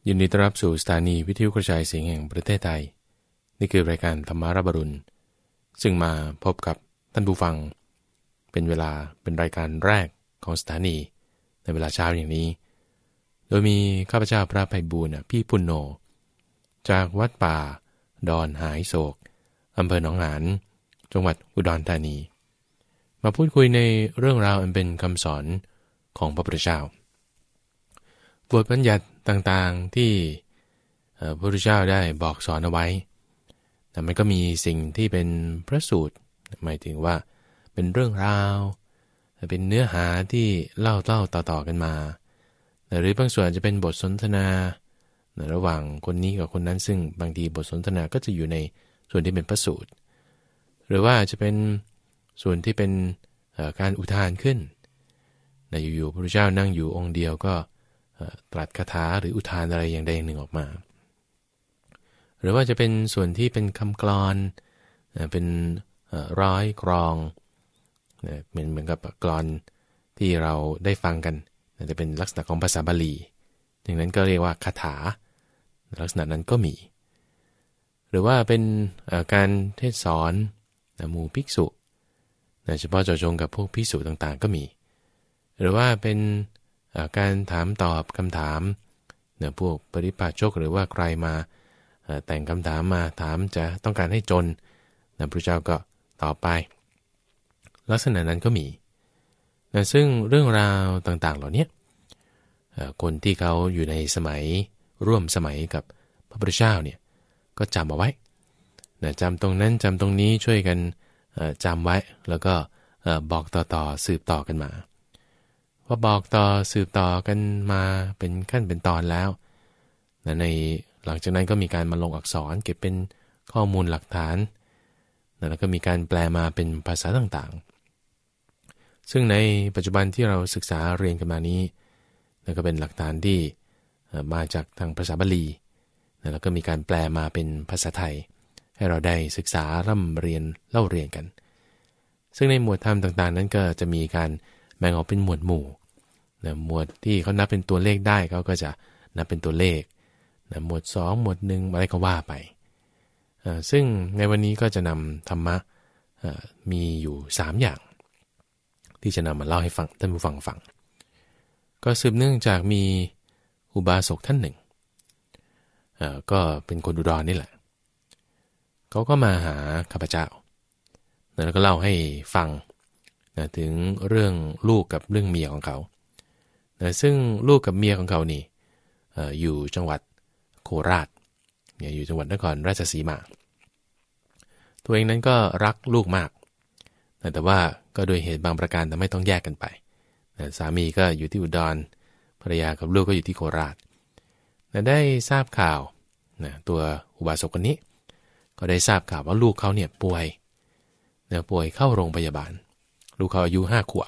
ยินดีต้อนรับสู่สถานีวิทยุกระจายเสียงแห่งประเทศไทยนี่คือรายการธรรมารับอรุณซึ่งมาพบกับท่านผู้ฟังเป็นรายการแรกของสถานีในเวลาเช้าอย่างนี้โดยมีข้าพเจ้าพระไพบูลย์พี่ปุณโญจากวัดป่าดอนหายโศกอำเภอหนองหานจังหวัดอุดรธานีมาพูดคุยในเรื่องราวอันเป็นคำสอนของพระพุทธเจ้าบทบัญญัติต่างๆที่พระพุทธเจ้าได้บอกสอนเอาไว้แต่มันก็มีสิ่งที่เป็นพระสูตรหมายถึงว่าเป็นเรื่องราวเป็นเนื้อหาที่เล่าต่อๆกันมาหรือบางส่วนจะเป็นบทสนทนาระหว่างคนนี้กับคนนั้นซึ่งบางทีบทสนทนาก็จะอยู่ในส่วนที่เป็นพระสูตรหรือว่าจะเป็นส่วนที่เป็นการอุทานขึ้นอยู่ๆพระพุทธเจ้านั่งอยู่องค์เดียวก็ตรัสคาถาหรืออุทานอะไรอย่างใดอย่างหนึ่งออกมาหรือว่าจะเป็นส่วนที่เป็นคำกลอนเป็นร้อยกรองเหมือนกับกลอนที่เราได้ฟังกันจะเป็นลักษณะของภาษาบาลีอย่างนั้นก็เรียกว่าคาถาลักษณะนั้นก็มีหรือว่าเป็นการเทศสอนหมู่ภิกษุเฉพาะเจาะจงกับพวกภิกษุต่างๆก็มีหรือว่าเป็นการถามตอบคำถามพวกปริพาชกหรือว่าใครมาแต่งคำถามมาถามจะต้องการให้จนพระเจ้าก็ตอบไปลักษณะนั้นก็มีซึ่งเรื่องราวต่างๆเหล่านี้คนที่เขาอยู่ในสมัยร่วมสมัยกับพระพุทธเจ้าเนี่ยก็จำเอาไว้จำตรงนั้นจำตรงนี้ช่วยกันจำไว้แล้วก็บอกต่อสืบต่อกันมาพอบอกต่อสืบต่อกันมาเป็นขั้นเป็นตอนแล้วในหลังจากนั้นก็มีการมาลงอักษรเก็บเป็นข้อมูลหลักฐานแล้วก็มีการแปลมาเป็นภาษาต่างๆซึ่งในปัจจุบันที่เราศึกษาเรียนกันมานี้นั่นก็เป็นหลักฐานที่มาจากทางภาษาบาลีแล้วก็มีการแปลมาเป็นภาษาไทยให้เราได้ศึกษาร่ำเรียนเล่าเรียนกันซึ่งในหมวดธรรมต่างๆนั้นก็จะมีการแบ่งออกเป็นหมวดหมู่หมวดที่เขานับเป็นตัวเลขได้เขาก็จะนับเป็นตัวเลขหมวด2หมวด1อะไรก็ว่าไปซึ่งในวันนี้ก็จะนำธรรมะมีอยู่3อย่างที่จะนำมาเล่าให้ฟังท่านผู้ฟังฟังก็สืบเนื่องจากมีอุบาสกท่านหนึ่งก็เป็นคนอุดรนี่แหละเขาก็มาหาข้าพเจ้าแล้วก็เล่าให้ฟังถึงเรื่องลูกกับเรื่องเมียของเขาซึ่งลูกกับเมียของเขานี่อยู่จังหวัดโคราชอยู่จังหวัดนครราชสีมาตัวเองนั้นก็รักลูกมากแต่ว่าก็โดยเหตุบางประการทำให้ต้องแยกกันไปสามีก็อยู่ที่อุดรภรรยากับลูกก็อยู่ที่โคราชได้ทราบข่าวตัวอุบาสกคนนี้ก็ได้ทราบข่าวว่าลูกเขาเนี่ยป่วยเข้าโรงพยาบาลลูกเขาอายุ5 ขวบ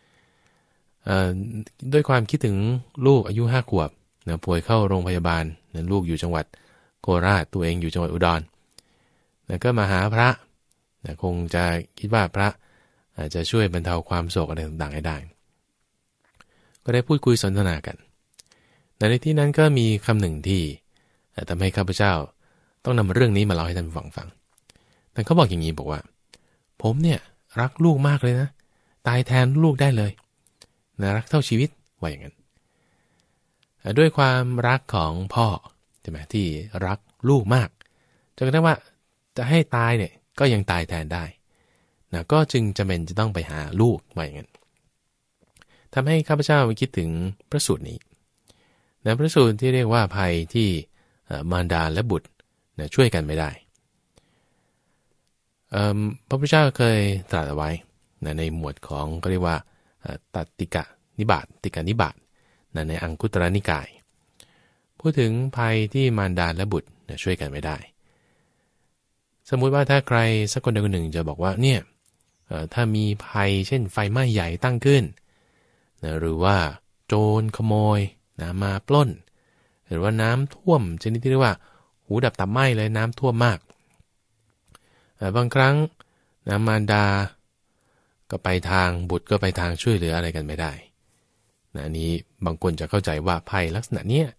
ด้วยความคิดถึงลูกอายุ5 ขวบป่วยเข้าโรงพยาบาลลูกอยู่จังหวัดโคราชตัวเองอยู่จังหวัดอุดรก็มาหาพระคงจะคิดว่าพระอาจจะช่วยบรรเทาความโศกอะไรต่างๆให้ได้ก็ได้พูดคุยสนทนากันในที่นั้นก็มีคำหนึ่งที่ทำให้ข้าพเจ้าต้องนำเรื่องนี้มาเล่าให้ท่านฟังแต่เขาบอกอย่างนี้บอกว่าผมเนี่ยรักลูกมากเลยนะตายแทนลูกได้เลยรักเท่าชีวิตว่าอย่างนั้นด้วยความรักของพ่อใช่ไหมที่รักลูกมากจนกระทั่งว่าจะให้ตายเนี่ยก็ยังตายแทนได้ก็จึงจำเป็นจะต้องไปหาลูกว่าอย่างนั้นทำให้ข้าพเจ้าคิดถึงพระสูตรนี้พระสูตรที่เรียกว่าภัยที่มารดาและบุตรช่วยกันไม่ได้พระพุทธเจ้าเคยตรัสเอาไว้ในหมวดของก็เรียกว่าตัตติกนิบาตติกนิบาตในอังคุตรนิกายพูดถึงภัยที่มารดาและบุตรช่วยกันไม่ได้สมมุติว่าถ้าใครสักคนใดคนหนึ่งจะบอกว่าเนี่ยถ้ามีภัยเช่นไฟไหม้ใหญ่ตั้งขึ้นหรือว่าโจรขโมยมาปล้นหรือว่าน้ำท่วมชนิดที่เรียกว่าหูดับตับไหม้เลยน้ำท่วมมากบางครั้งมารดาก็ไปทางบุตรก็ไปทางช่วยเหลืออะไรกันไม่ได้อันนี้บางคนจะเข้าใจว่าภัยลักษณะนี้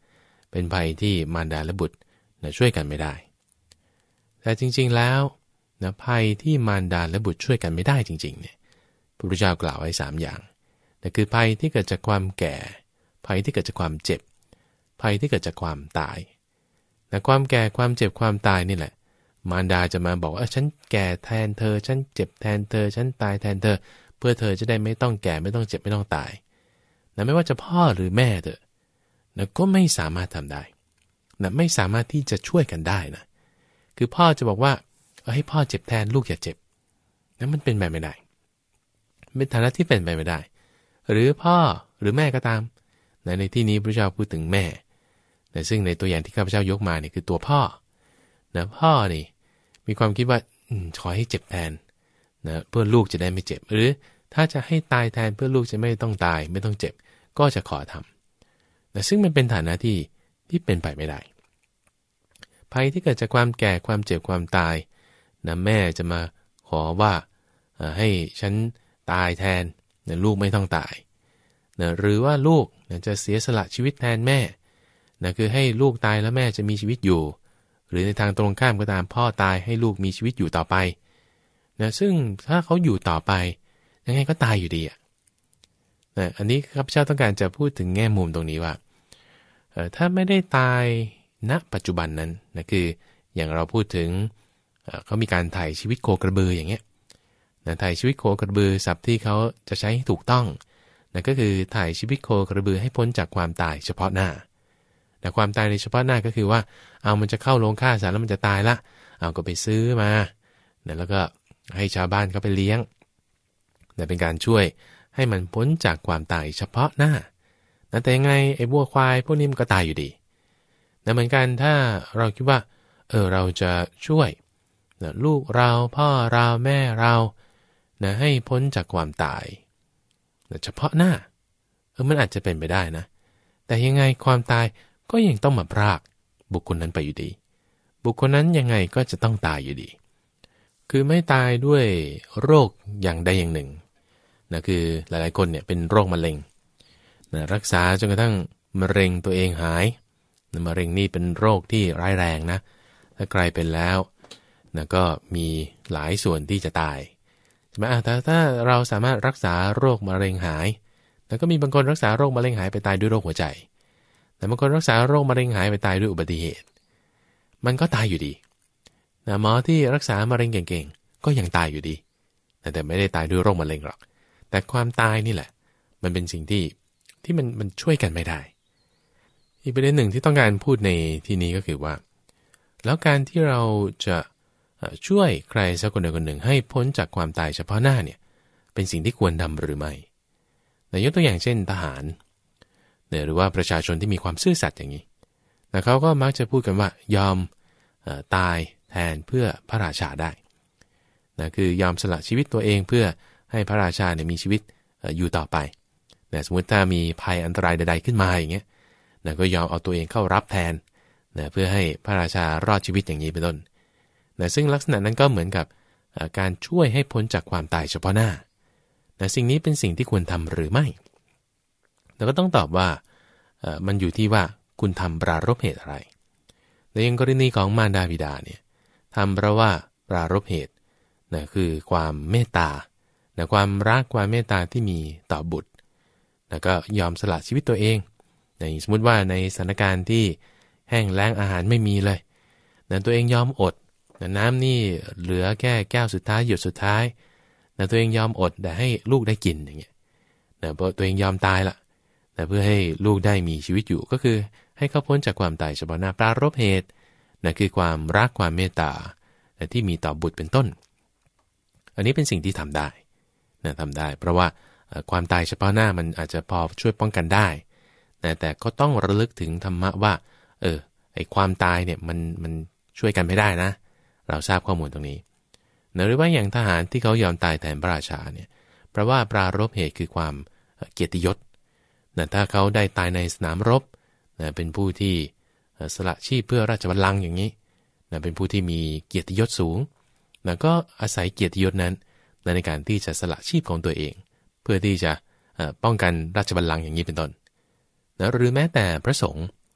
เป็นภัยที่มารดาและบุตรช่วยกันไม่ได้แต่จริงๆแล้วภัยที่มารดาและบุตรช่วยกันไม่ได้จริงๆเนี่ยพระพุทธเจ้ากล่าวไว้3อย่างนั่นคือภัยที่เกิดจากความแก่ภัยที่เกิดจากความเจ็บภัยที่เกิดจากความตายแต่ความแก่ความเจ็บความตายนี่แหละมารดาจะมาบอกว่าฉันแก่แทนเธอฉันเจ็บแทนเธอฉันตายแทนเธอเพื่อเธอจะได้ไม่ต้องแก่ไม่ต้องเจ็บไม่ต้องตายนะไม่ว่าจะพ่อหรือแม่เถอะนะก็ไม่สามารถทำได้นะไม่สามารถที่จะช่วยกันได้นะคือพ่อจะบอกว่าให้พ่อเจ็บแทนลูกอย่าเจ็บนะมันเป็นไปไม่ได้เป็นฐานะที่เป็นไปไม่ได้หรือพ่อหรือแม่ก็ตามในที่นี้พระเจ้าพูดถึงแม่แต่ซึ่งในตัวอย่างที่ข้าพเจ้ายกมาเนี่ยคือตัวพ่อนะพ่อนี่มีความคิดว่าขอให้เจ็บแทนนะเพื่อลูกจะได้ไม่เจ็บหรือถ้าจะให้ตายแทนเพื่อลูกจะไม่ต้องตายไม่ต้องเจ็บก็จะขอทำแต่ซึ่งมันเป็นฐานะที่เป็นไปไม่ได้ภัยที่เกิดจากความแก่ความเจ็บความตายนะแม่จะมาขอว่าให้ฉันตายแทนนะลูกไม่ต้องตายนะหรือว่าลูกนะจะเสียสละชีวิตแทนแม่นะคือให้ลูกตายแล้วแม่จะมีชีวิตอยู่หรือในทางตรงข้ามก็ตามพ่อตายให้ลูกมีชีวิตอยู่ต่อไปนะซึ่งถ้าเขาอยู่ต่อไปยังไงก็ตายอยู่ดีนะอันนี้ข้าพเจ้าต้องการจะพูดถึงแง่มุมตรงนี้ว่าถ้าไม่ได้ตายณปัจจุบันนั้นนะคืออย่างเราพูดถึงเขามีการถ่ายชีวิตโคกระบืออย่างเงี้ยนะถ่ายชีวิตโคกระบือศัพท์ที่เขาจะใช้ให้ถูกต้องนะก็คือถ่ายชีวิตโคกระบือให้พ้นจากความตายเฉพาะหน้าแต่ความตายในเฉพาะหน้าก็คือว่าเอามันจะเข้าโรงฆ่าสัตว์แล้วมันจะตายละเอาก็ไปซื้อมานะแล้วก็ให้ชาวบ้านเขาไปเลี้ยงนะเป็นการช่วยให้มันพ้นจากความตายเฉพาะหน้านะแต่ยังไงไอ้วัวควายพวกนี้มันก็ตายอยู่ดีนะเหมือนกันถ้าเราคิดว่าเราจะช่วยนะลูกเราพ่อเราแม่เรานะให้พ้นจากความตายนะเฉพาะหน้ามันอาจจะเป็นไปได้นะแต่ยังไงความตายก็ยังต้องมาพรากบุคคลนั้นไปอยู่ดีบุคคลนั้นยังไงก็จะต้องตายอยู่ดีคือไม่ตายด้วยโรคอย่างใดอย่างหนึ่งนะคือหลายๆคนเนี่ยเป็นโรคมะเร็งนะรักษาจนกระทั่งมะเร็งตัวเองหายนะมะเร็งนี่เป็นโรคที่ร้ายแรงนะถ้าใครเป็นแล้วนะก็มีหลายส่วนที่จะตายใช่ไหมแต่ถ้าเราสามารถรักษาโรคมะเร็งหายแล้วก็มีบางคนรักษาโรคมะเร็งหายไปตายด้วยโรคหัวใจแต่บางคนรักษาโรคมะเร็งหายไปตายด้วยอุบัติเหตุมันก็ตายอยู่ดีนะหมอที่รักษามะเร็งเก่งๆก็ยังตายอยู่ดีแต่ไม่ได้ตายด้วยโรคมะเร็งหรอกแต่ความตายนี่แหละมันเป็นสิ่งที่มันช่วยกันไม่ได้อีกประเด็นหนึ่งที่ต้องการพูดในที่นี้ก็คือว่าแล้วการที่เราจะช่วยใครสักคนใดคนหนึ่งให้พ้นจากความตายเฉพาะหน้าเนี่ยเป็นสิ่งที่ควรทำหรือไม่ยกตัวอย่างเช่นทหารหรือว่าประชาชนที่มีความซื่อสัตย์อย่างนี้แต่เขาก็มักจะพูดกันว่ายอมตายแทนเพื่อพระราชาได้นะคือยอมสละชีวิตตัวเองเพื่อให้พระราชาเนี่ยมีชีวิตอยู่ต่อไปนะสมมติถ้ามีภัยอันตรายใดๆขึ้นมาอย่างเงี้ยนะก็ยอมเอาตัวเองเข้ารับแทนนะเพื่อให้พระราชารอดชีวิตอย่างนี้เป็นต้นนะซึ่งลักษณะนั้นก็เหมือนกับการช่วยให้พ้นจากความตายเฉพาะหน้านะสิ่งนี้เป็นสิ่งที่ควรทำหรือไม่เราก็ต้องตอบว่ามันอยู่ที่ว่าคุณทำปรารภเหตุอะไรในอย่างกรณีของมารดาบิดาเนี่ยทำเพราะว่าปรารภเหตุนะคือความเมตตานะความรักความเมตตาที่มีต่อบุตรนะก็ยอมสละชีวิตตัวเองนะสมมติว่าในสถานการณ์ที่แห้งแล้งอาหารไม่มีเลยนะตัวเองยอมอดนะน้ำนี่เหลือแค่แก้วสุดท้ายหยดสุดท้ายนะตัวเองยอมอดแต่ให้ลูกได้กินอย่างเงี้ยนะเพราะตัวเองยอมตายละนะเพื่อให้ลูกได้มีชีวิตอยู่ก็คือให้เขาพ้นจากความตายเฉพาะหน้าปรารภเหตุนะคือความรักความเมตตานะที่มีต่อบุตรเป็นต้นอันนี้เป็นสิ่งที่ทำได้นะทำได้เพราะว่าความตายเฉพาะหน้ามันอาจจะพอช่วยป้องกันได้นะแต่ก็ต้องระลึกถึงธรรมะว่าไอ้ความตายเนี่ยมันช่วยกันไม่ได้นะเราทราบข้อมูลตรงนี้นะหรือว่าอย่างทหารที่เขายอมตายแทนพระราชาเนี่ยเพราะว่าปรารภเหตุคือความเกียรติยศนะถ้าเขาได้ตายในสนามรบนะเป็นผู้ที่สละชีพเพื่อราชบัลลังก์อย่างนี้นะเป็นผู้ที่มีเกียรติยศสูงนะก็อาศัยเกียรติยศนั้นในการที่จะสละชีพของตัวเองเพื่อที่จะป้องกันราชบัลลังก์อย่างนี้เป็นต้นนะหรือแม้แต่พระสงฆ์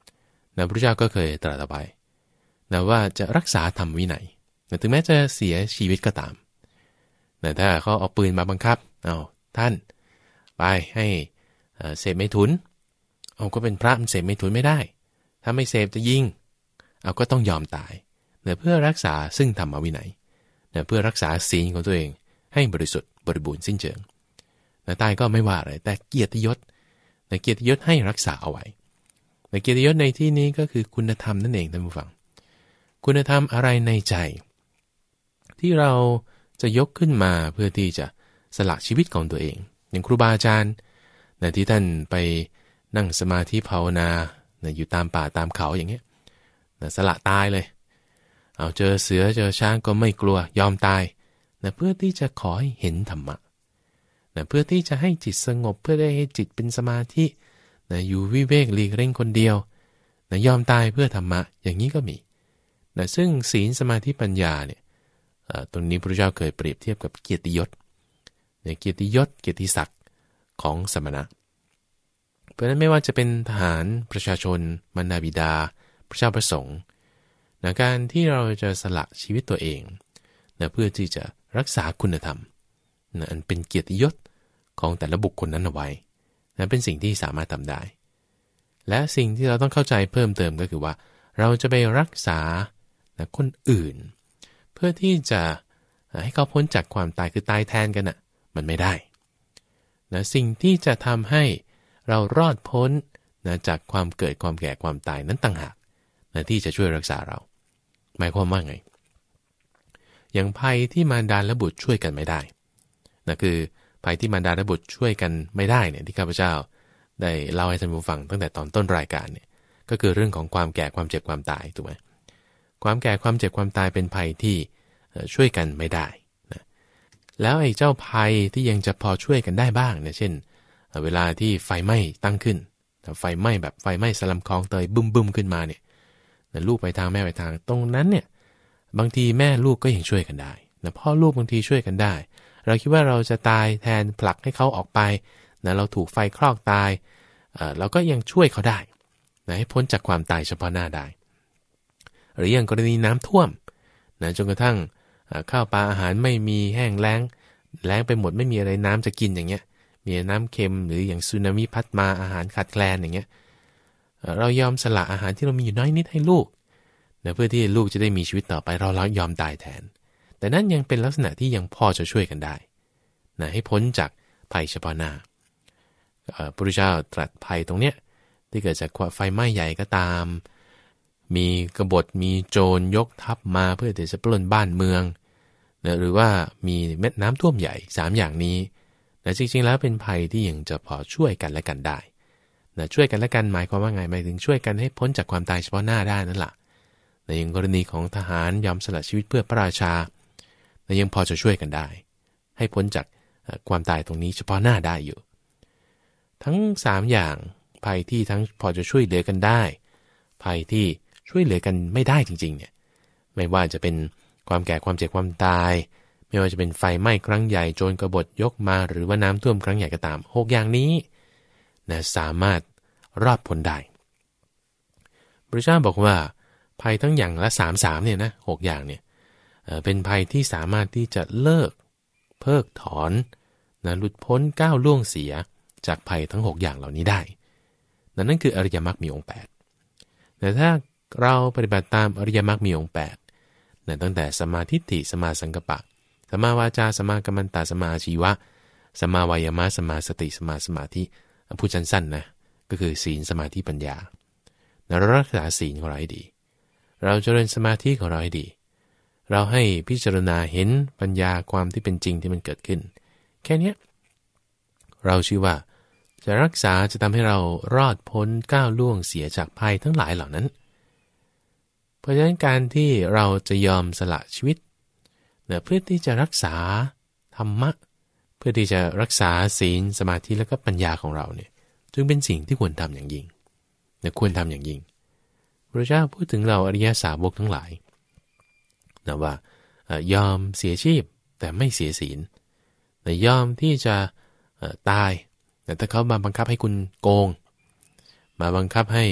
พระพุทธเจ้าก็เคยตรัสไปว่าจะรักษาธรรมวินัยถึงแม้จะเสียชีวิตก็ตามถ้าเขาเอาปืนมาบังคับท่านไปให้เสพเมถุนก็เป็นพระมันเสพเมถุนไม่ได้ถ้าไม่เสพจะยิงก็ต้องยอมตายเพื่อรักษาซึ่งธรรมวินัยเพื่อรักษาศีลของตัวเองให้บริสุทธิ์บริบูรณ์สิ้นเชิงตายก็ไม่ว่าอะไรแต่เกียรติยศเกียรติยศให้รักษาเอาไว้เกียรติยศในที่นี้ก็คือคุณธรรมนั่นเองท่านผู้ฟังคุณธรรมอะไรในใจที่เราจะยกขึ้นมาเพื่อที่จะสละชีวิตของตัวเองอย่างครูบาอาจารย์ที่ท่านไปนั่งสมาธิภาวนาอยู่ตามป่าตามเขาอย่างเงี้ยสละตายเลยเจอเสือเจอช้างก็ไม่กลัวยอมตายเพื่อที่จะขอให้เห็นธรรมะเพื่อที่จะให้จิตสงบเพื่อได้ให้จิตเป็นสมาธิอยู่วิเวกหลีกเล่นคนเดียวยอมตายเพื่อธรรมะอย่างนี้ก็มีซึ่งศีลสมาธิปัญญาเนี่ยตรงนี้พระเจ้าเคยเปรียบเทียบกับเกียรติยศเกียรติยศเกียรติศักดิ์ของสมณะเพราะฉะนั้นไม่ว่าจะเป็นทหารประชาชนมารดาบิดาพระเจ้าประสงค์การที่เราจะสละชีวิตตัวเองเพื่อที่จะรักษาคุณธรรมอันเป็นเกียรติยศของแต่ละบุคคลนั้นเอาไว้เป็นสิ่งที่สามารถทำได้และสิ่งที่เราต้องเข้าใจเพิ่มเติมก็คือว่าเราจะไปรักษาคนอื่นเพื่อที่จะให้เขาพ้นจากความตายคือตายแทนกันมันไม่ได้สิ่งที่จะทำให้เรารอดพ้นจากความเกิดความแก่ความตายนั้นต่างหากที่จะช่วยรักษาเราหมายความว่าไงอย่างภัยที่มารดาและบุตรช่วยกันไม่ได้คือภัยที่มารดาและบุตรช่วยกันไม่ได้เนี่ยที่ข้าพเจ้าได้เล่าให้ท่านผู้ฟังตั้งแต่ตอนต้นรายการเนี่ยก็คือเรื่องของความแก่ความเจ็บความตายถูกไหมความแก่ความเจ็บความตายเป็นภัยที่ช่วยกันไม่ได้นะแล้วไอ้เจ้าภัยที่ยังจะพอช่วยกันได้บ้างเนี่ยเช่นเวลาที่ไฟไหม้ตั้งขึ้นไฟไหม้แบบไฟไหม้สลัมคลองเตยบึ้มขึ้นมาเนี่ยลูกไปทางแม่ไปทางตรงนั้นเนี่ยบางทีแม่ลูกก็ยังช่วยกันได้พ่อลูกบางทีช่วยกันได้เราคิดว่าเราจะตายแทนผลักให้เขาออกไปเราถูกไฟคลอกตายเราก็ยังช่วยเขาได้ให้พ้นจากความตายเฉพาะหน้าได้หรืออย่างกรณีน้ำท่วมจนกระทั่งข้าวปลาอาหารไม่มีแห้งแล้งไปหมดไม่มีอะไรน้ำจะกินอย่างเงี้ยมีน้ำเค็มหรืออย่างสึนามิพัดมาอาหารขาดแคลนอย่างเงี้ยเรายอมสละอาหารที่เรามีอยู่น้อยนิดให้ลูกเพื่อที่ลูกจะได้มีชีวิตต่อไปเรายอมตายแทนแต่นั่นยังเป็นลักษณะที่ยังพอจะช่วยกันได้ให้พ้นจากภัยเฉพาะหน้าพระพุทธเจ้าตรัสภัยตรงเนี้ยที่เกิดจากไฟไหม้ใหญ่ก็ตามมีกบฏมีโจรยกทัพมาเพื่อที่จะปล้นบ้านเมืองหรือว่ามีเม็ดน้ำท่วมใหญ่3อย่างนี้จริงๆแล้วเป็นภัยที่ยังจะพอช่วยกันและกันได้ช่วยกันและกันหมายความว่าไงหมายถึงช่วยกันให้พ้นจากความตายเฉพาะหน้าได้นั่นแหละในอย่างกรณีของทหารยอมสละชีวิตเพื่อพระราชายังพอจะช่วยกันได้ให้พ้นจากความตายตรงนี้เฉพาะหน้าได้อยู่ทั้ง3อย่างภัยที่ทั้งพอจะช่วยเหลือกันได้ภัยที่ช่วยเหลือกันไม่ได้จริงๆเนี่ยไม่ว่าจะเป็นความแก่ความเจ็บความตายไม่ว่าจะเป็นไฟไหม้ครั้งใหญ่โจรกบฏยกมาหรือว่าน้ำท่วมครั้งใหญ่ก็ตาม6อย่างนี้สามารถรอดพ้นได้พระเจ้าบอกว่าภัยทั้งอย่างละ3เนี่ยนะ6อย่างเนี่ยเป็นภัยที่สามารถที่จะเลิกเพิกถอนหลุดพ้นก้าวล่วงเสียจากภัยทั้ง6อย่างเหล่านี้ได้นั่นคืออริยมรรคมีองค์8แต่ถ้าเราปฏิบัติตามอริยมรรคมีองค์8ตั้งแต่สัมมาทิฏฐิสัมมาสังกัปปะสัมมาวาจาสัมมากัมมันตะสัมมาอาชีวะสัมมาวายามะสัมมาสติสัมมาสมาธิพูดสั้นๆนะก็คือศีลสมาธิปัญญาเรารักษาศีลของเราให้ดีเราเจริญสมาธิของเราให้ดีเราให้พิจารณาเห็นปัญญาความที่เป็นจริงที่มันเกิดขึ้นแค่นี้เราชื่อว่าจะรักษาจะทำให้เรารอดพ้นก้าวล่วงเสียจากภัยทั้งหลายเหล่านั้นเพราะฉะนั้นการที่เราจะยอมสละชีวิตเพื่อที่จะรักษาธรรมะเพื่อที่จะรักษาศีลสมาธิและก็ปัญญาของเราเนี่ยจึงเป็นสิ่งที่ควรทำอย่างยิ่งควรทำอย่างยิ่งพระเจ้าพูดถึงเราอริยสาวกทั้งหลายว่ายอมเสียชีพแต่ไม่เสียศีลยอมที่จะตายแต่ถ้าเขามาบังคับให้คุณโกงมาบังคับให้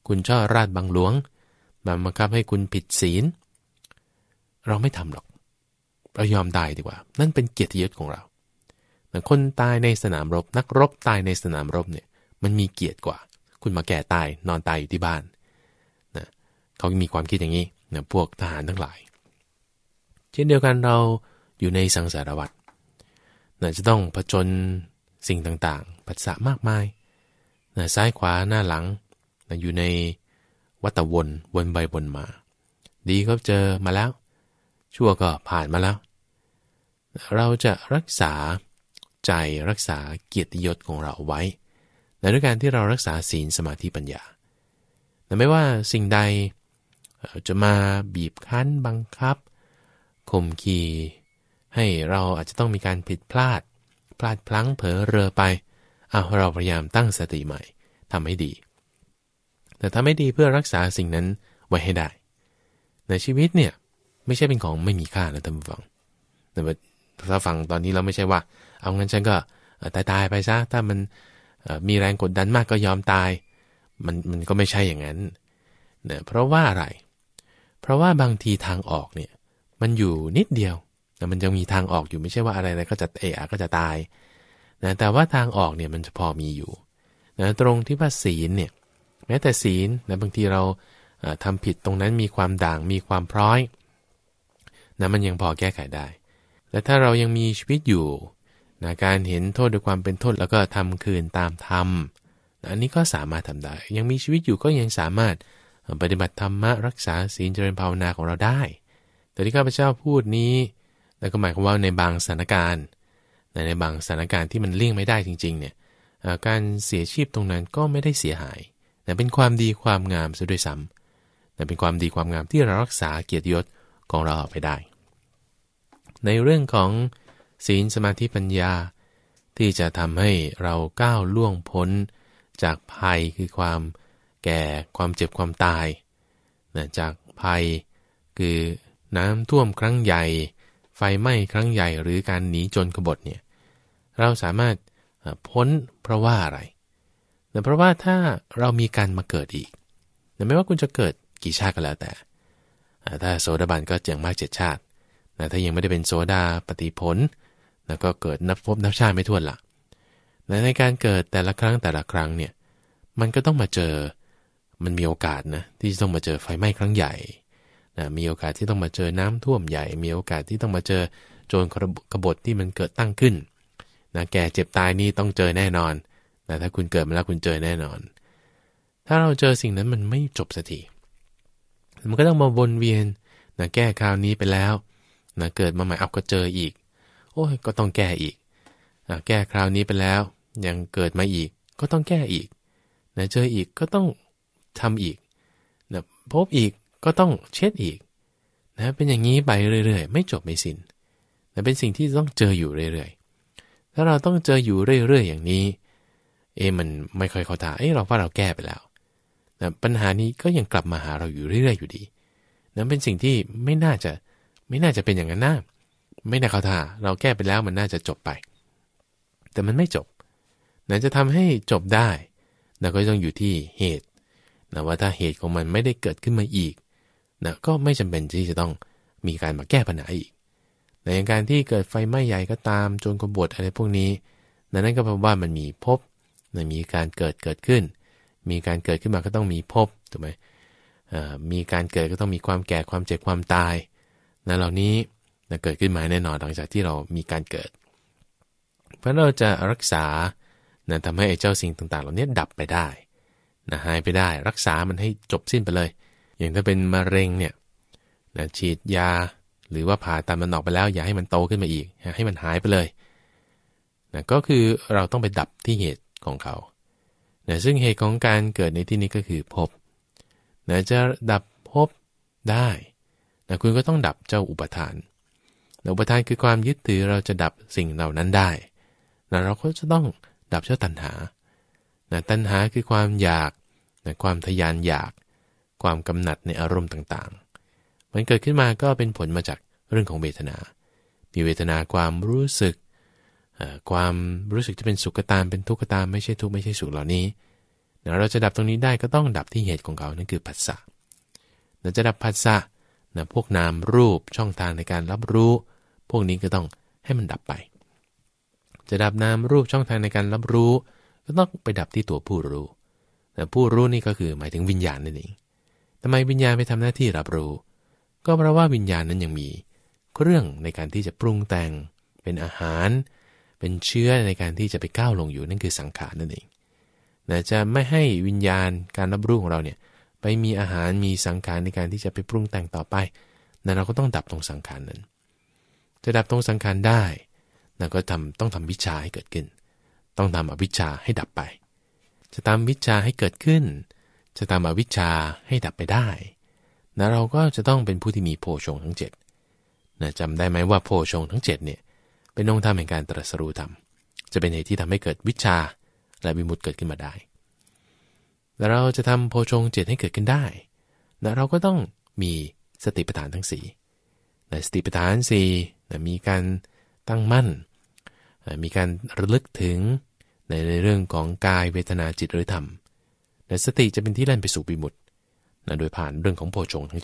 คุณช่อราชบังหลวงบังคับให้คุณผิดศีลเราไม่ทำหรอกเรายอมตายดีกว่านั่นเป็นเกียรติยศของเราคนตายในสนามรบนักรบตายในสนามรบเนี่ยมันมีเกียรติกว่าคุณมาแก่ตายนอนตายอยู่ที่บ้านนะเขามีความคิดอย่างนี้นะพวกทหารทั้งหลายเช่นเดียวกันเราอยู่ในสังสารวัฏนะจะต้องผจญสิ่งต่างๆปัสสะมากมายนะซ้ายขวาหน้าหลังนะอยู่ในวัฏวนไปวนมาดีก็เจอมาแล้วชั่วก็ผ่านมาแล้วเราจะรักษาใจรักษาเกียรติยศของเราไว้ในด้วยการที่เรารักษาศีลสมาธิปัญญาแต่ไม่ว่าสิ่งใดจะมาบีบคั้นบังคับข่มขีให้เราอาจจะต้องมีการผิดพลาดพลั้งเผลอเรอไปเราพยายามตั้งสติใหม่ทำให้ดีแต่ทำให้ดีเพื่อรักษาสิ่งนั้นไว้ให้ได้ในชีวิตเนี่ยไม่ใช่เป็นของไม่มีค่านะท่านผู้ฟังแต่ถ้าฟังตอนนี้เราไม่ใช่ว่าเอางั้นฉันก็ตายไปซะถ้ามันมีแรงกดดันมากก็ยอมตายมันก็ไม่ใช่อย่างนั้นเนี่ยเพราะว่าอะไรเพราะว่าบางทีทางออกเนี่ยมันอยู่นิดเดียวแต่มันจะมีทางออกอยู่ไม่ใช่ว่าอะไรก็จะก็จะตายนะแต่ว่าทางออกเนี่ยมันจะพอมีอยู่นะตรงที่ว่าศีลเนี่ยแม้แต่ศีลนะบางทีเราทำผิดตรงนั้นมีความด่างมีความพร้อยนะมันยังพอแก้ไขได้แต่ถ้าเรายังมีชีวิตอยู่นะการเห็นโทษด้วยความเป็นโทษแล้วก็ทำคืนตามธรรมนะอันนี้ก็สามารถทำได้ยังมีชีวิตอยู่ก็ยังสามารถปฏิบัติธรรมะรักษาศีลเจริญภาวนาของเราได้แต่ที่ข้าพเจ้าพูดนี้แล้วก็หมายความว่าในบางสถานการณ์ในบางสถานการณ์ที่มันเลี่ยงไม่ได้จริงๆเนี่ยการเสียชีพตรงนั้นก็ไม่ได้เสียหายแต่เป็นความดีความงามซะด้วยซ้ำแต่เป็นความดีความงามที่เรารักษาเกียรติยศของเราไปได้ในเรื่องของศีลสมาธิปัญญาที่จะทำให้เราก้าวล่วงพ้นจากภัยคือความแก่ความเจ็บความตายนะจากภัยคือน้ำท่วมครั้งใหญ่ไฟไหม้ครั้งใหญ่หรือการหนีจนกบฏเนี่ยเราสามารถพ้นเพราะว่าอะไรแต่เพราะว่าถ้าเรามีการมาเกิดอีกแต่ไม่ว่าคุณจะเกิดกี่ชาติก็แล้วแต่ถ้าโสดาบันก็อย่างมาก7 ชาตินะถ้ายังไม่ได้เป็นโสดาปฏิผลนะก็เกิดนับพบนับชาติไม่ถ้วนละในการเกิดแต่ละครั้งเนี่ยมันก็ต้องมาเจอมันมีโอกาสนะที่จะต้องมาเจอไฟไหม้ครั้งใหญ่นะมีโอกาสที่ต้องมาเจอน้ำท่วมใหญ่มีโอกาสที่ต้องมาเจอโจรกบฏที่มันเกิดตั้งขึ้นนะแก่เจ็บตายนี่ต้องเจอแน่นอนนะถ้าคุณเกิดมาแล้วคุณเจอแน่นอนถ้าเราเจอสิ่งนั้นมันไม่จบสักทีมันก็ต้องมาวนเวียนนะแก้คราวนี้ไปแล้วนะเกิดมาใหม่เอาก็เจออีกโอ้ยก็ต้องแก้อีกแก้คราวนี้ไปแล้วยังเกิดมาอีกก็ต้องแก้อีกนะเจออีกก็ต้องทำอีกนะพบอีกก็ต้องเช็ดอีกนะเป็นอย่างนี้ไปเรื่อยๆไม่จบไม่สิ้นนะเป็นสิ่งที่ต้องเจออยู่เรื่อยๆถ้าเราต้องเจออยู่เรื่อยๆอย่างนี้มันไม่ค่อยเข้าท่าเราว่าเราแก้ไปแล้วนะปัญหานี้ก็ยังกลับมาหาเราอยู่เรื่อยๆอยู่ดีนะเป็นสิ่งที่ไม่น่าจะเป็นอย่างนั้นนะไม่น่าเข้าท่าเราแก้ไปแล้วมันน่าจะจบไปแต่มันไม่จบนะจะทำให้จบได้นะก็ต้องอยู่ที่เหตุนะว่าถ้าเหตุของมันไม่ได้เกิดขึ้นมาอีกนะก็ไม่จำเป็นที่จะต้องมีการมาแก้ปัญหาอีกในการที่เกิดไฟไหม้ใหญ่ก็ตามโจรกบฏอะไรพวกนี้นั่นก็แปลว่ามันมีภพนะมีการเกิดขึ้นมีการเกิดขึ้นมาก็ต้องมีภพถูกไหมมีการเกิดก็ต้องมีความแก่ความเจ็บความตายนะเหล่านี้นะเกิดขึ้นมาแน่นอนหลังจากที่เรามีการเกิดเพราะเราจะรักษานะทำให้ไอ้เจ้าสิ่งต่างๆเหล่านี้ดับไปได้นะหายไปได้รักษามันให้จบสิ้นไปเลยอย่างถ้าเป็นมะเร็งเนี่ยนะฉีดยาหรือว่าผ่าตัดมันออกไปแล้วอย่าให้มันโตขึ้นมาอีกให้มันหายไปเลยนะก็คือเราต้องไปดับที่เหตุของเขานะซึ่งเหตุของการเกิดในที่นี้ก็คือภพนะจะดับภพได้นะคุณก็ต้องดับเจ้าอุปทานอุปทานคือความยึดถือเราจะดับสิ่งเหล่านั้นได้นะเราก็จะต้องดับเจ้าตัณหานะตัณหาคือความอยากนะความทยานอยากความกำหนัดในอารมณ์ต่างๆมันเกิดขึ้นมาก็เป็นผลมาจากเรื่องของเวทนามีเวทนาความรู้สึกที่เป็นสุขก็ตามเป็นทุกข์ก็ตามไม่ใช่ทุกข์ไม่ใช่สุขเหล่านี้เราจะดับตรงนี้ได้ก็ต้องดับที่เหตุของเขานั่นคือผัสสะเราจะดับผัสสะพวกนามรูปช่องทางในการรับรู้พวกนี้ก็ต้องให้มันดับไปจะดับนามรูปช่องทางในการรับรู้ก็ต้องไปดับที่ตัวผู้รู้แต่ผู้รู้นี่ก็คือหมายถึงวิญญาณนั่นเองทำไมวิญญาณไปทำหน้าที่รับรู้ก็เพราะว่าวิญญาณนั้นยังมีเครื่องในการที่จะปรุงแต่งเป็นอาหารเป็นเชื้อในการที่จะไปก้าวลงอยู่นั่นคือสังขารนั่นเองจะไม่ให้วิญญาณการรับรู้ของเราเนี่ยไปมีอาหารมีสังขารในการที่จะไปปรุงแต่งต่อไปนั้นเราก็ต้องดับตรงสังขารนั้นจะดับตรงสังขารได้เราก็ต้องทำวิชาให้เกิดขึ้นต้องทำอวิชชาให้ดับไปจะทำวิชาให้เกิดขึ้นจะทำอวิชชาให้ดับไปได้นะเราก็จะต้องเป็นผู้ที่มีโพชงทั้ง7นะจำได้ไหมว่าโพชงทั้ง7เนี่ยเป็นองค์ธรรมแห่งการตรัสรู้ธรรมจะเป็นเหตุที่ทำให้เกิดวิชาและวิมุตติเกิดขึ้นมาได้แล้วเราจะทำโพชง7ให้เกิดขึ้นได้นะเราก็ต้องมีสติปัฏฐานทั้ง4นะสติปัฏฐาน4นะมีการตั้งมั่นมีการระลึกถึงในเรื่องของกายเวทนาจิตหรือธรรมแต่สติจะเป็นที่เล่นไปสู่วิมุตติโดยผ่านเรื่องของโพชงทั้ง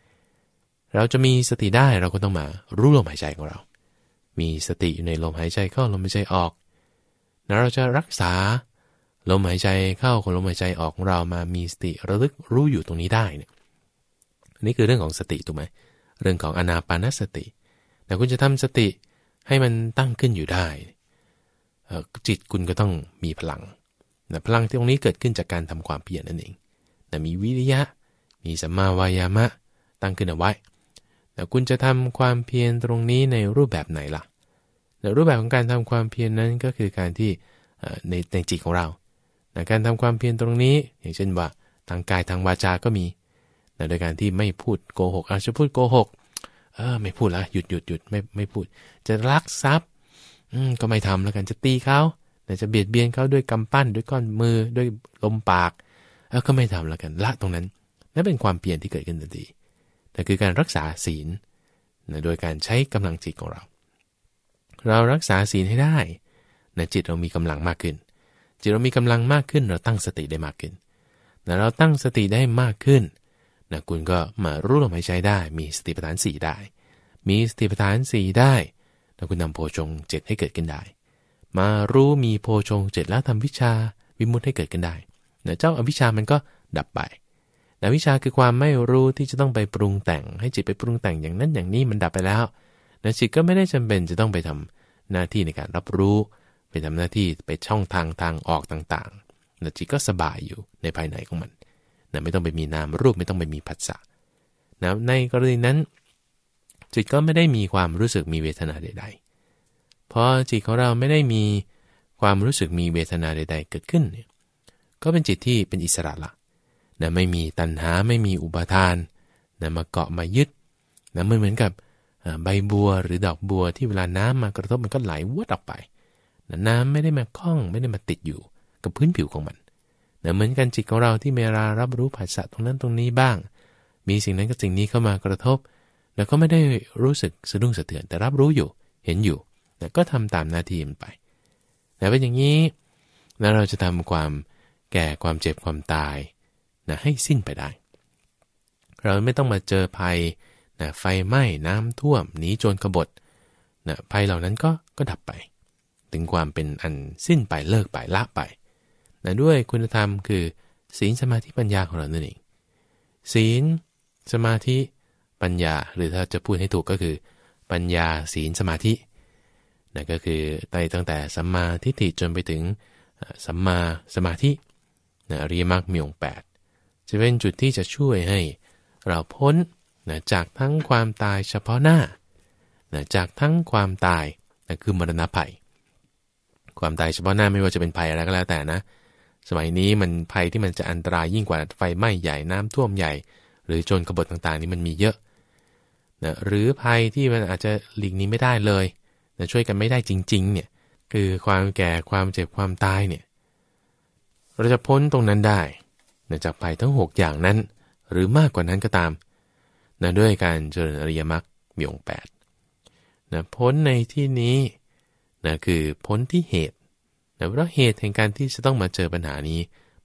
7เราจะมีสติได้เราก็ต้องมารู้ลมหายใจของเรามีสติอยู่ในลมหายใจเข้าลมหายใจออกแล้วเราจะรักษาลมหายใจเข้าของลมหายใจออกของเรามามีสติระลึกรู้อยู่ตรงนี้ได้เนี่ยอันนี้คือเรื่องของสติถูกไหมเรื่องของอานาปานสติแต่คุณจะทำสติให้มันตั้งขึ้นอยู่ได้จิตคุณก็ต้องมีพลังพลังตรงนี้เกิดขึ้นจากการทำความเพียรนั่นเองมีวิริยะมีสัมมาวายามะตั้งขึ้นเอาไว้แต่คุณจะทำความเพียรตรงนี้ในรูปแบบไหนล่ะรูปแบบของการทำความเพียรนั้นก็คือการที่ในจิตของเราการทำความเพียรตรงนี้อย่างเช่นว่าทางกายทางวาจาก็มีโดยการที่ไม่พูดโกหกอาจจะพูดโกหกไม่พูดละหยุดไม่พูดจะลักทรัพย์ก็ไม่ทำแล้วกันจะตีเขาจะเบียดเบียนเขาด้วยกำปั้นด้วยก้อนมือด้วยลมปากก็ไม่ทำแล้วกันละตรงนั้นนั่นเป็นความเพียรที่เกิดขึ้นทันทีแต่คือการรักษาศีลโดยการใช้กำลังจิตของเรารักษาศีลให้ได้จิตเรามีกำลังมากขึ้นจิตเรามีกำลังมากขึ้นเราตั้งสติได้มากขึ้นเราตั้งสติได้มากขึ้นคุณก็มารู้ลมหายใจได้มีสติปัฏฐาน4ได้มีสติปัฏฐาน4ได้แล้วคุณนำโพชง7ให้เกิดขึ้นได้มารู้มีโพชง7แล้วทำวิชาวิมุตติให้เกิดขึ้นได้เจ้าอวิชชามันก็ดับไปแต่วิชาคือความไม่รู้ที่จะต้องไปปรุงแต่งให้จิตไปปรุงแต่งอย่างนั้นอย่างนี้มันดับไปแล้วจิตก็ไม่ได้จำเป็นจะต้องไปทำหน้าที่ในการรับรู้ไปทำหน้าที่ไปช่องทางออกต่างๆจิตก็สบายอยู่ในภายในของมันไม่ต้องไปมีนามรูปไม่ต้องไปมีผัสสะในกรณีนั้นจิตก็ไม่ได้มีความรู้สึกมีเวทนาใดๆพอจิตของเราไม่ได้มีความรู้สึกมีเวทนาใดๆเกิดขึ้นเนี่ยก็เป็นจิตที่เป็นอิสระละไม่มีตัณหาไม่มีอุปาทานมาเกาะมายึดเหมือนกับใบบัวหรือดอกบัวที่เวลาน้ำมากระทบมันก็ไหลวดออกไปน้ำไม่ได้มาคล้องไม่ได้มาติดอยู่กับพื้นผิวของมันเหมือนกันจิตของเราที่เวลารับรู้ผัสสะตรงนั้นตรงนี้บ้างมีสิ่งนั้นกับสิ่งนี้เข้ามากระทบแล้วก็ไม่ได้รู้สึกสะดุ้งสะเทือนแต่รับรู้อยู่เห็นอยู่ก็ทำตามหน้าที่มันไปแต่เป็นอย่างนี้แล้วเราจะทำความแก่ความเจ็บความตายให้สิ้นไปได้เราไม่ต้องมาเจอภัยไฟไหม้น้ำท่วมหนีโจรกบฏภัยเหล่านั้นก็ดับไปถึงความเป็นอันสิ้นไปเลิกไปละไปด้วยคุณธรรมคือศีลสมาธิปัญญาของเรานั่นเองศีลสมาธิปัญญาหรือถ้าจะพูดให้ถูกก็คือปัญญาศีลสมาธิก็คือตั้งแต่สัมมาทิฏฐิจนไปถึงสัมมาสมาธิอริยมรรคมีองค์8จะเป็นจุดที่จะช่วยให้เราพ้นจากทั้งความตายเฉพาะหน้าจากทั้งความตายคือมรณะภัยความตายเฉพาะหน้าไม่ว่าจะเป็นภัยอะไรก็แล้วแต่นะสมัยนี้มันภัยที่มันจะอันตรายยิ่งกว่าไฟไหม้ใหญ่น้ำท่วมใหญ่หรือโจรกบฏต่างๆนี่มันมีเยอะหรือภัยที่มันอาจจะหลีกหนีไม่ได้เลยช่วยกันไม่ได้จริงๆเนี่ยคือความแก่ความเจ็บความตายเนี่ยเราจะพ้นตรงนั้นได้จากภัยทั้ง6อย่างนั้นหรือมากกว่านั้นก็ตามด้วยการเจริญอริยมรรคมีองค์8พ้นในที่นี้คือพ้นที่เหตุเพราะเหตุแห่งการที่จะต้องมาเจอปัญหานี้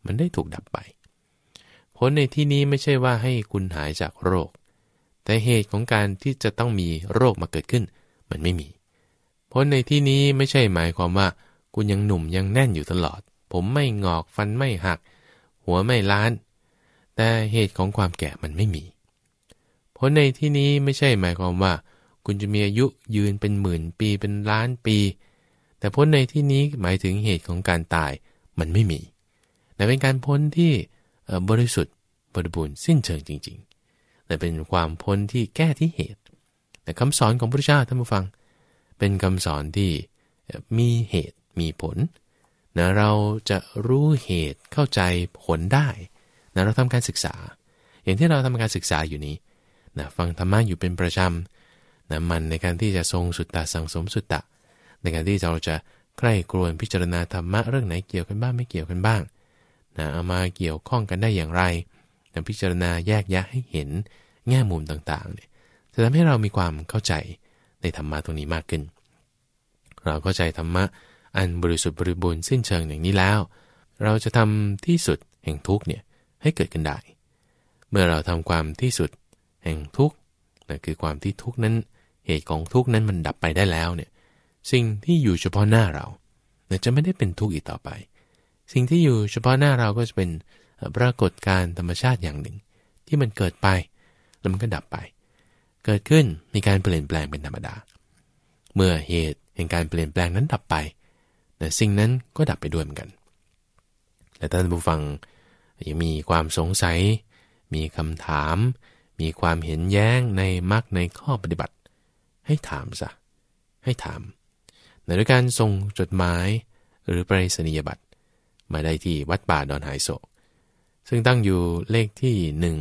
มันได้ถูกดับไปผลในที่นี้ไม่ใช่ว่าให้คุณหายจากโรคแต่เหตุของการที่จะต้องมีโรคมาเกิดขึ้นมันไม่มีผลในที่นี้ไม่ใช่หมายความว่าคุณยังหนุ่มยังแน่นอยู่ตลอดผมไม่งอกฟันไม่หักหัวไม่ล้านแต่เหตุของความแก่มันไม่มีผลในที่นี้ไม่ใช่หมายความว่าคุณจะมีอายุยืนเป็นหมื่นปีเป็นล้านปีแต่พ้นในที่นี้หมายถึงเหตุของการตายมันไม่มีแต่เป็นการพ้นที่บริสุทธิ์บริบูรณ์สิ้นเชิงจริงๆแต่เป็นความพ้นที่แก้ที่เหตุแต่คำสอนของพระพุทธเจ้าท่านผู้ฟังเป็นคำสอนที่มีเหตุมีผลนะเราจะรู้เหตุเข้าใจผลได้นะเราทำการศึกษาอย่างที่เราทำการศึกษาอยู่นี้นะฟังธรรมะอยู่เป็นประจำนะมันในการที่จะทรงสุตตะสังสมสุตตะในการที่เราจะใคร่ครวญพิจารณาธรรมะเรื่องไหนเกี่ยวกันบ้างไม่เกี่ยวกันบ้างนะเอามาเกี่ยวข้องกันได้อย่างไรนะพิจารณาแยกแยะให้เห็นแง่มุมต่างๆเนี่ยจะทำให้เรามีความเข้าใจในธรรมะตรงนี้มากขึ้นเราเข้าใจธรรมะอันบริสุทธิ์บริบูรณ์สิ้นเชิงอย่างนี้แล้วเราจะทำที่สุดแห่งทุกข์เนี่ยให้เกิดขึ้นได้เมื่อเราทำความที่สุดแห่งทุกข์นั่นคือความที่ทุกข์นั้นเหตุของทุกข์นั้นมันดับไปได้แล้วเนี่ยสิ่งที่อยู่เฉพาะหน้าเราจะไม่ได้เป็นทุกข์อีกต่อไปสิ่งที่อยู่เฉพาะหน้าเราก็จะเป็นปรากฏการณ์ธรรมชาติอย่างหนึ่งที่มันเกิดไปแล้วมันก็ดับไปเกิดขึ้นมีการเปลี่ยนแปลงเป็นธรรมดาเมื่อเหตุแห่งการเปลี่ยนแปลงนั้นดับไปแต่สิ่งนั้นก็ดับไปด้วยเหมือนกันและท่านผู้ฟังยังมีความสงสัยมีคำถามมีความเห็นแย้งในมรรคในข้อปฏิบัติให้ถามซะให้ถามในการส่งจดหมายหรือไปรษณียบัตรมาได้ที่วัดป่าดอนหายโศกซึ่งตั้งอยู่เลขที่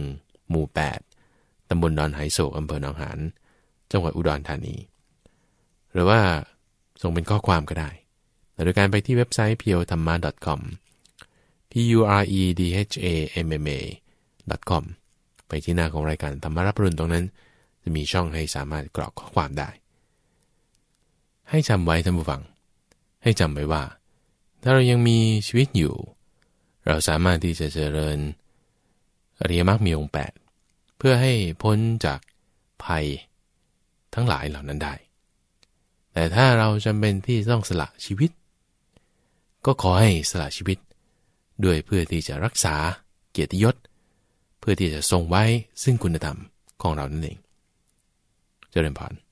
1หมู่8ตำบลดอนหายโศกอำเภอหนองหานจังหวัดอุดรธานีหรือว่าส่งเป็นข้อความก็ได้โดยการไปที่เว็บไซต์ purethamma.com puredhamma.com ไปที่หน้าของรายการธรรมารับรุ่นตรงนั้นจะมีช่องให้สามารถกรอกข้อความได้ให้จำไว้ท่านผู้ฟังให้จำไว้ว่าถ้าเรายังมีชีวิตอยู่เราสามารถที่จะเจริญอริยมรรคมีองค์8เพื่อให้พ้นจากภัยทั้งหลายเหล่านั้นได้แต่ถ้าเราจำเป็นที่ต้องสละชีวิตก็ขอให้สละชีวิตด้วยเพื่อที่จะรักษาเกียรติยศเพื่อที่จะทรงไว้ซึ่งคุณธรรมของเรานั่นเองเจริญพร